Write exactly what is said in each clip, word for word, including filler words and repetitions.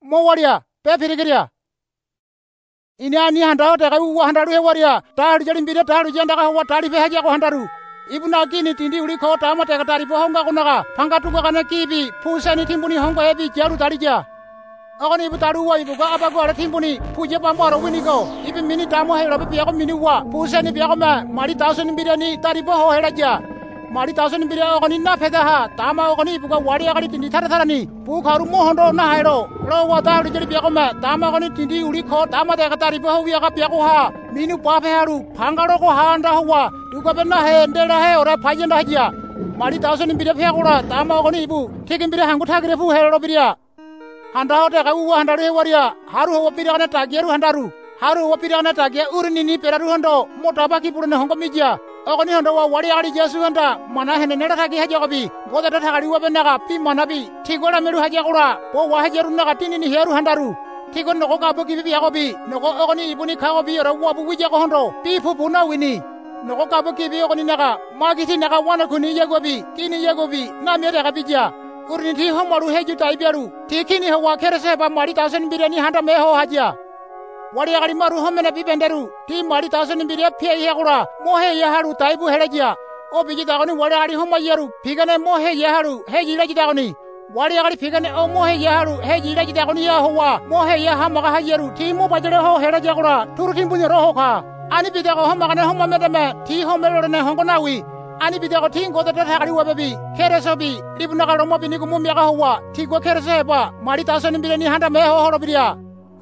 mo waria pe pirigiria ini ani handa te kai wa handaru he waria taru jali mbire taru janda ka wa tari pe haja ko handaru ibuna kini tindi uli ko tama te katari po honga kunaka phanga tu kana kibi pusani timbuni honga ebi jaru tarija agoni ibu taru wa ibu ka apa ko ara timbuni puje pambaro wini ko ibi mini tamo he rabi piako mini wa pusani piako ma mari tasun mbire ni tari po ho heraja mari tasun mbire agoni na pheda ha tama agoni ibu ka wari agani tindi thara thara ni pu kharu mo hondo na hairo lo wa taru jali piako ma tama agoni tindi uli ko tama te katari po ho wi aga piako ha minu pa phe haru phangaro ko ha anda huwa duga benna he ndera he ora phajenda hajia mari tasun mbire phe kura tama agoni ibu thikin mbire hangu thagire pu hero biria handa hote ka uwa handaru he waria haru ho pira kana tageru handaru haru ho pira kana tage urni ni peraru hondo mota baki purne hongo mijia ogoni hondo wa wari ari jesu handa mana hene nera thagi haja gobi boda ta thagari wa benaka pi manabi thigora meru haja kura po wa haja runna tini ni heru handaru thigon no ka boki bi yagobi no ko ogoni ibuni khagobi ora wa bu wija ko hondo pi pu puna wini no ko ka boki bi ogoni naka magiti naka wana kuni yagobi kini yagobi na mere ka bija urni thi homaru heju taibiaru tikini ho wa kherese ba mari tasen birani handa me ho haja wari agari maru homena bi benderu ti mari tasen biria phe yagura mohe yaharu taibu helejia o biji dagoni wari agari homayeru pigane mohe yaharu heji leji dagoni wari agari pigane o mohe yaharu heji leji dagoni ya howa mohe yaha maga hayeru ti mo bajere ho heleja gura turutin bunyo roho kha ani bidago homagane homamedeme ti homelorene hongonawi ani bidago tingo da thagari wabebi keresobi ibuna garo mo bini gumu mega howa tigo kerese ba mari tasen birani handa me ho horo biria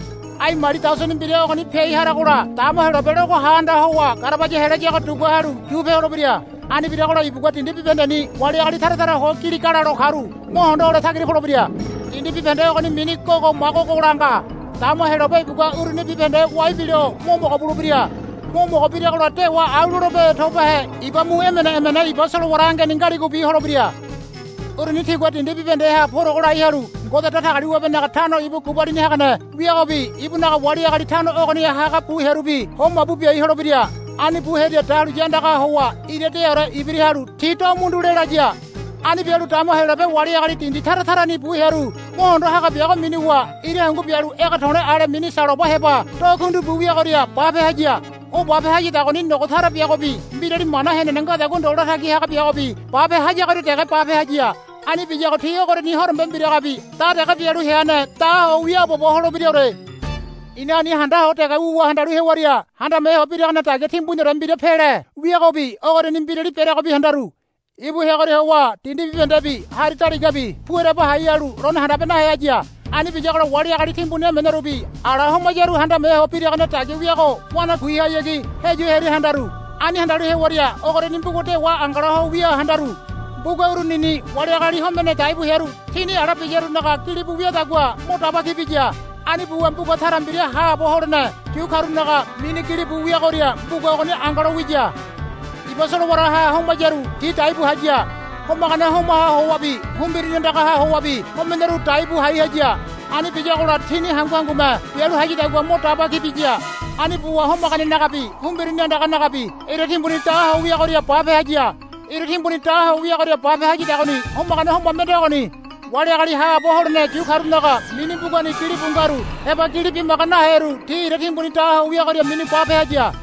ai mari tasen biria ogoni pei hara gura tama hero bedo ko handa howa karabaje heleje ko tugo haru jube horo biria ani bidago ibu ko tindi bibendani wali ali thara thara ho kiri kara ro kharu mo hondo ore thagiri horo biria tindi bibende ogoni mini ko ko mago ko ranga tama hero be ibu ko urni bibende wai bido mo mo ko bulu biria mo mo ko biria ko te wa auluro be thoba he iba mu emena emena iba solo waranga ningari ko bi horo biria urni thi ko tindi bibende ha phoro ko rai haru goda ta thagari wa benaka thano ibu kubari ni hakana biya ko bi ibu na wari agari thano ogoni ha ka pu heru bi homma bu bi horo biria ani pu heria taru janda ka howa irete ora ibri haru thito mundu le rajia ani biaru tama hera be wari agari tindi thara thara ni pu heru mo hondo ha ka biya ko mini wa ire hangu biaru eka thone are mini saro ba heba to kundu bu biya koria ba be hajia o babe haji dagoni no thara biya ko bi birari mana hene nanga dagon dola thagi ha ka biya ko bi babe haji kare tege babe hajia ani biya ko thiyo kore ni horom ben bira bi ta daga biaru heane ta o wiya bo bo holo birore ina ni handa hote ka uwa handa ru he waria handa me ho bira na tage timbunyo rambire phele wiya ko bi o kore ni birari pere ko bi handaru ibu he kore wa tindi bi bendabi hari tari gabi puere ba hayaru ron handa bena hajia ani bijagara wari agari timbune menerubi ara homajeru handa me ho piri kana tage wiya ko wana kuiha yegi heju heri handaru ani handaru he waria ogore nimbu gote wa angara ho wiya handaru bugauru nini wari agari homene taibu heru tini ara bijeru naga kili bu wiya dagwa mota baki bija ani bu ambu ko tharambiria ha bo horna kiu kharu naga mini kili bu wiya goria buga ogone angara wija ibasoro wara ha homajeru ti taibu hajia homagana homa ha howabi humbiri ndaka ha howabi homeneru taibu hai hajia ani bija gola thini hangu hangu ma yaru haji dagwa mota baki bija ani buwa homagane nagabi humbiri ndaka nagabi ere timbuni ta ha wiya goria pape hajia ere timbuni ta ha wiya goria pape haji dagoni homagana homa medagoni wali agari ha bo horne ju kharu naga mini bugani kiri bungaru eba kiri bi magana heru ti ere timbuni ta ha wiya goria mini pape hajia